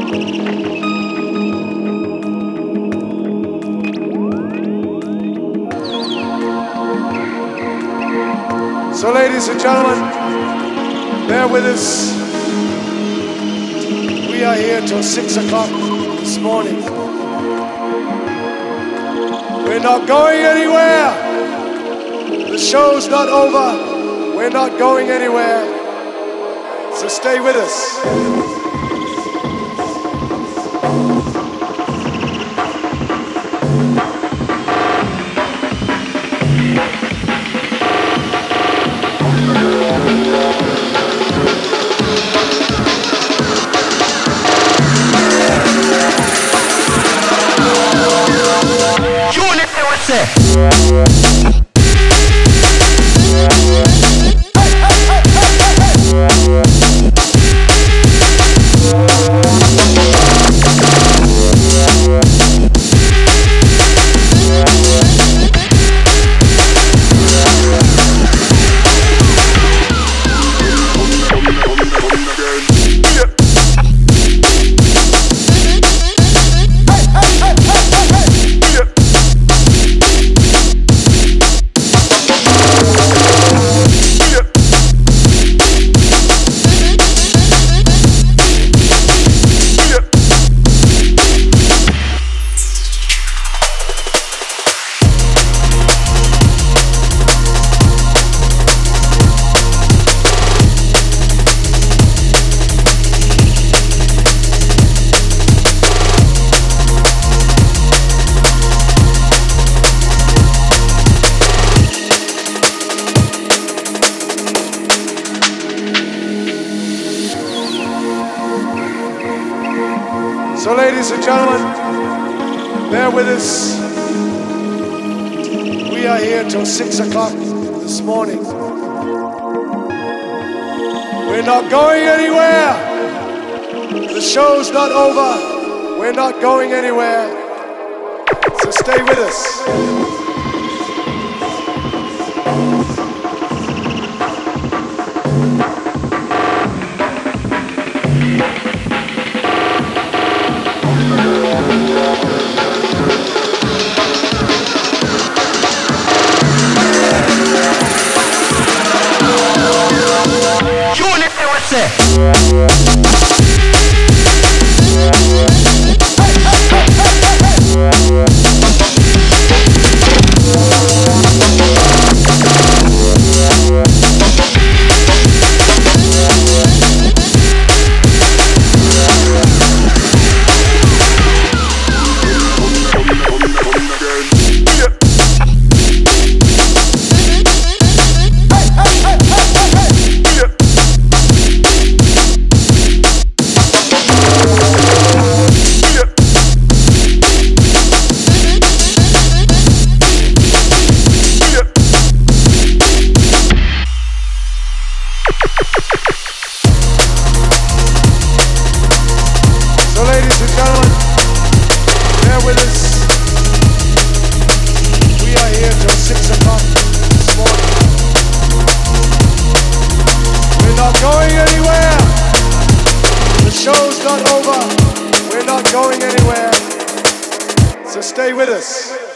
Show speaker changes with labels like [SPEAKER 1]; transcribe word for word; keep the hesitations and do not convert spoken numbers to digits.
[SPEAKER 1] So ladies and gentlemen, bear with us. We are here till six o'clock this morning. We're not going anywhere. The show's not over. We're not going anywhere. So stay with us. So ladies and gentlemen, bear with us. We are here till six o'clock this morning. We're not going anywhere. The show's not over. We're not going anywhere. So stay with us. Going anywhere. The show's not over. We're not going anywhere. So stay with us.